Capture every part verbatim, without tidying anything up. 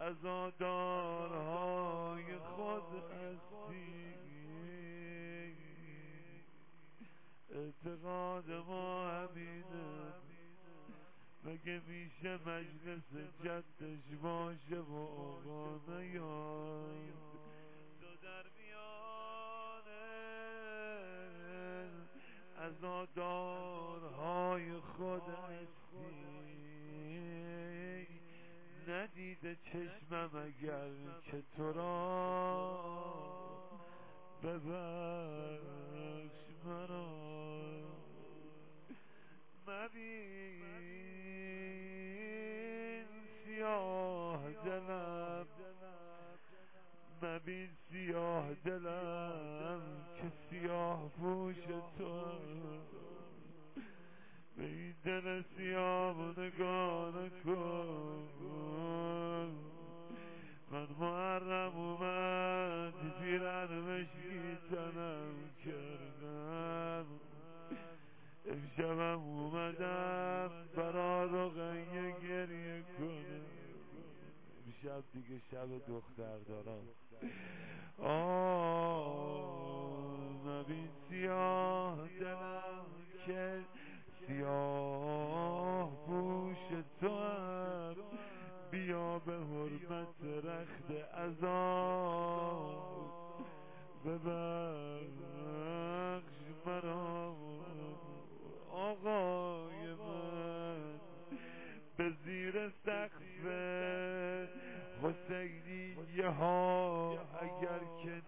عزادارهای خود هستی. اعتقاد ما همینه، مگه میشه مجلس جدش باشه و آقا نیاد؟ تو در میانه عزادارهای خود هستی. ندیده چشمم اگر که تو را ببخش مرا. مبین سیاه دلم، مبین سیاه دلم که سیاه پوش تو. به این دل سیاه نگاه نکن. من محرم اومد پیرن مشکی تنم کردم. امشبم اومدم برا رقیه گریه کنم. امشب دیگه شب دختر دارم. آه نبین سیاه دلم که سیاه پوش تو هم. بیا به حرمت رخت عذاب ببخش مرا. آقای من به زیر سقف حسینیه ها اگر که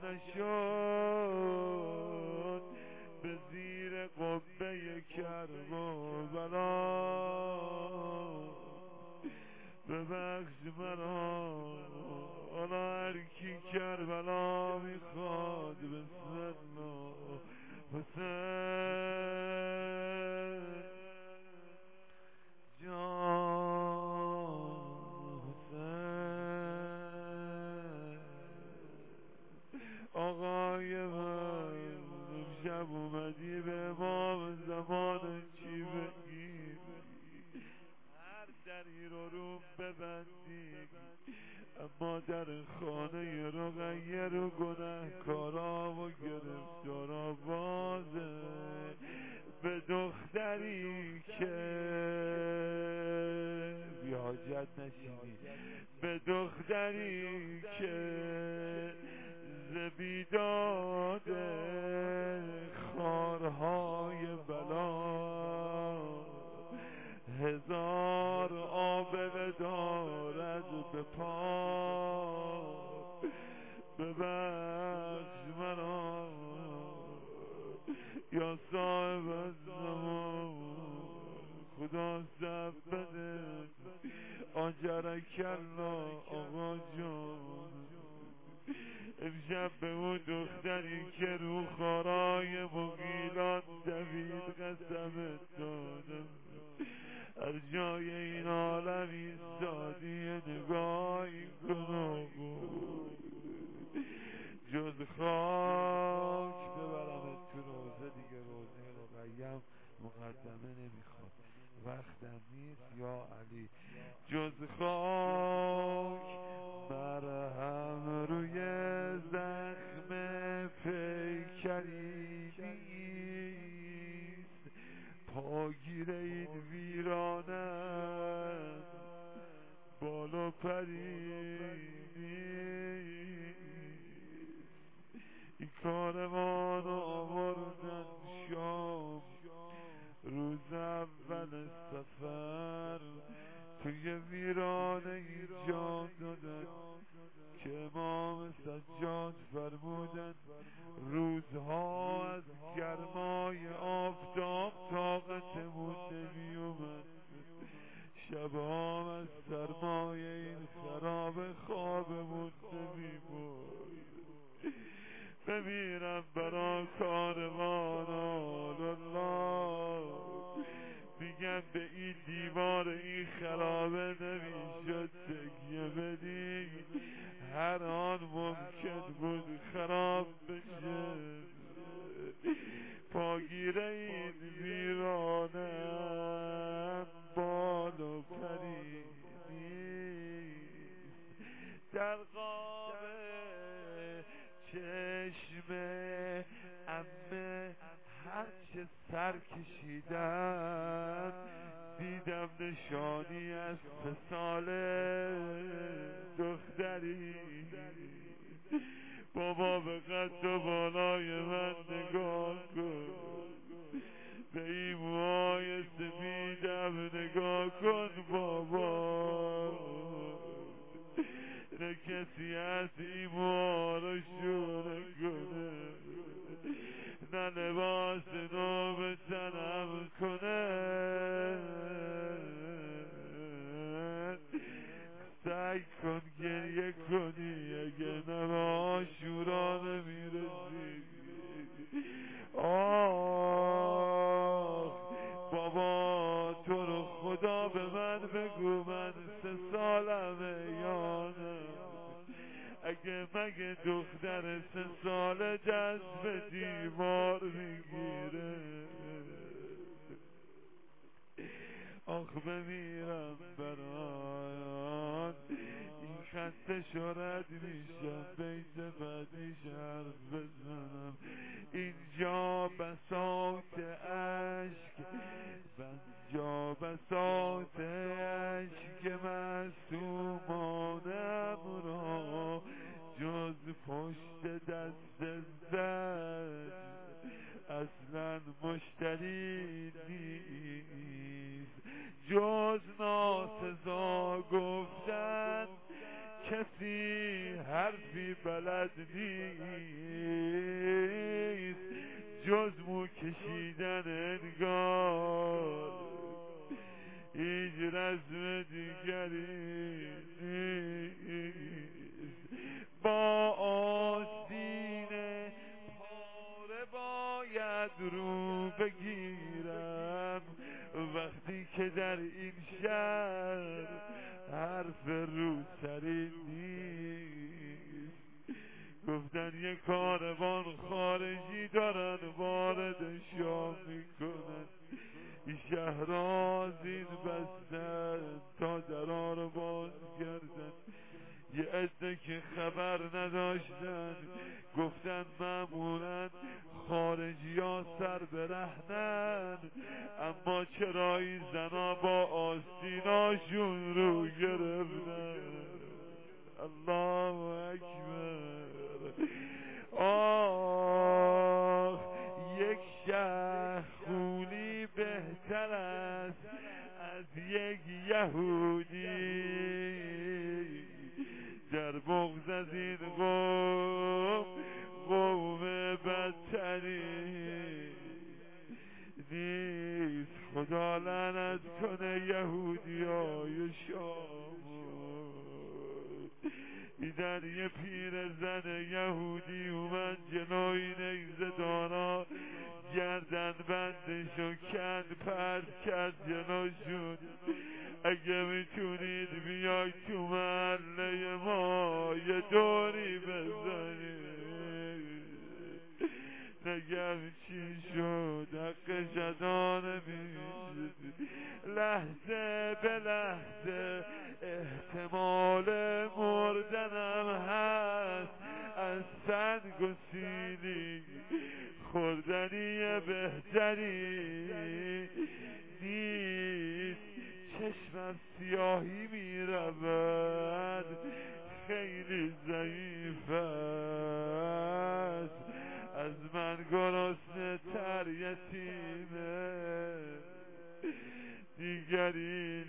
نشد، به زیر قبه کربلا ببخش مرا. حالا هر کی کربلا میخواد بسم الله. حسین جان، حسین آقای من، امشب اومدی به امام زمان چی بگی؟ هر دری رو روم ببندی، اما در خانه رقیه رو گنهکارا و گرفتارا بازه. به دختری که بی حاجت نشینی، به دختری که ز بیداد خارهای بلا هزار آبله دارد به پا. ببخش مرا یا صاحب الزمان، خدا سب بده. آجرک الله آقا جان، امشب به اون دختری که رو خارای مغیلان دوید قسمت دادم. هر جای این عالم ایستادی نگاهی کن جز خاک ببرمت تو روزه دیگه. روزه رقیم مقدمه نمیخواد، وقتم نیست یا علی. جز خاک مرهم روی زخم پیکری نیست. پاگیر این ویرانه بالا پری نیست. این کاروان آوردن شام روز اول سفر، توی ویرانه ای جان دادن که امام سجاد فرمودن روزها از گرمای آفتاب طاقتمون نمی اومد، شبها از سرمای این خراب خوابمون نمی بود. بمیرم برا کاروان الله، میگم به این دیوار این خرابه نمیشد تکیه بدی، هر آن ممکن بود خراب بشه. پاگیره این ویرانه بال و پری نیست. هرچه سر کشیدم دیدم نشانی از وصال دختری. بابا به قد و بالای من نگاه کن، به این موهای سفیدم نگاه کن بابا. نه کسی از این موها رو شونه کنه، نه لباس نو به تنم کنه. سعی کن گریه کنی اگه نه به عاشورا نمیرسی. آه بابا تو رو خدا به من بگو من سه سالمه یا نه؟ اگه مگه دختر سه ساله دست به دیوار میگیره؟ آخ بمیرم برایان، این خسته شرد میشم بیت بعدیش حرف بزنم. اینجا بساط عشق، اینجا بساط عشق معصومانم را جز پشت دست زد اصلا مشتری نیست. جز ناسزا گفتن کسی حرفی بلد نیست. جز مو کشیدن انگار هیچ رسم دیگری نیست. با آستین پاره باید رو بگیرم وقتی که در این شهر حرف روسری نیست. گفتن یه کاروان خارجی دارن وارد شام میکنن، این شهر آذین بستن تا درها رو باز کردن. یه عده که خبر نداشتن گفتن معمولا خارجی ها سر برهنن، اما چرا این زنا با آستیناشون رو گرفتن؟ الله اکبر. آه یک شهر خونی بهتر است از یک یهودی. در بغض از این قوم قوم بدتری نیست. خدا لعنت کنه یهودی های شام. دیدن یه پیر زن یهودی اومد جلوی نیزه دارا گردن بندشو کند پرد کرد جلوشون. اگه میتونید بیاید تو محله ما یه دوری بزنید. نگم چی شد حق شدان میشد. لحظه به لحظه احتمال مردنم هست. از سنگ و سیلی خوردنی بهتری نیست. چشمم سیاهی میرود خیلی ضعیف است. از من گرسنه تر یتیمه دیگری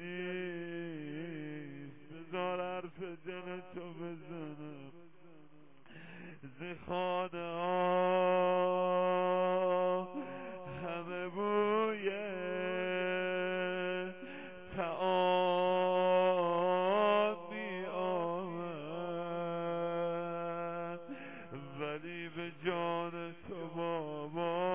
نیست. بذار حرف دل تو بزنم. ز خانه ها همه بوی تعام می آمد، ولی به جان تو بابا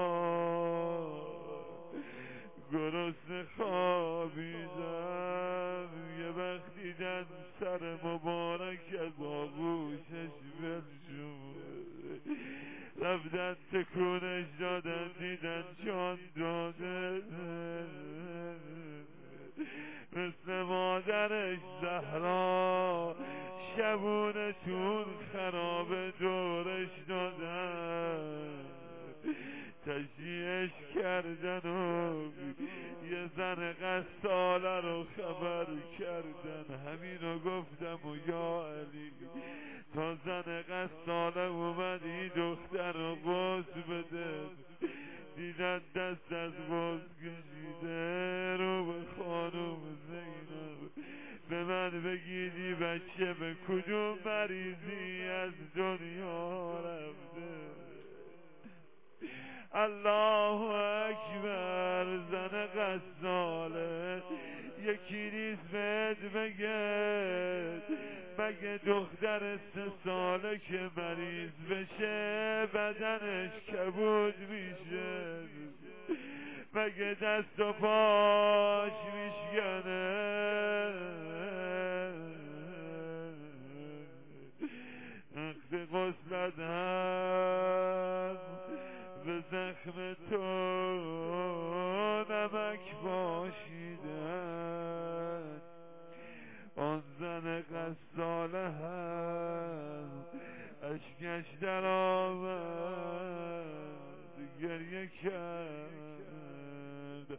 گرسنه خوابیدم. یه وقت دیدن سر مبارک از آغوشش ول شد، رفتن تکونش دادن دیدن جان داده. مثل مادرش زهرا شبونتون خراب دورش دادن. تشییعش کردن و یه زن قصاله رو خبر کردن. همینو گفتم و یا علی تا زن قصاله اومدی دختر رو باز بده، دیدن دست از باز کشیده رو به خانم زینب، به من بگیدی بچه به کدوم مریضی از دنیا رفته. الله اکبر. زن غزاله یکی نیست بهت بگه مگه دختر سه ساله که مریض بشه بدنش کبود میشه، مگه دست و پاش میشکنه، وقتی غسلت هم به زخم تو نمک باشیدن. آن زن غساله هم اشکش در آمد گریه کرد.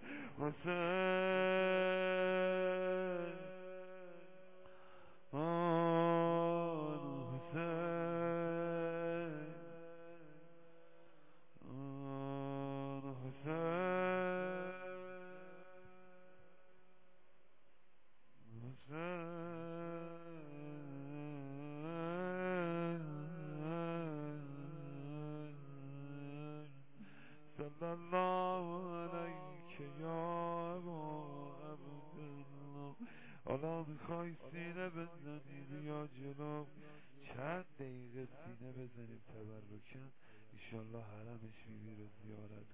حسین آن حسین آن حسین صلی الله علیک یا ابا عبدالله. حالا میخوای سینه بزنی بیا جلو، چند دقیقه سینه بزنیم تبرکن، ایشالله حرمش میبیره زیارت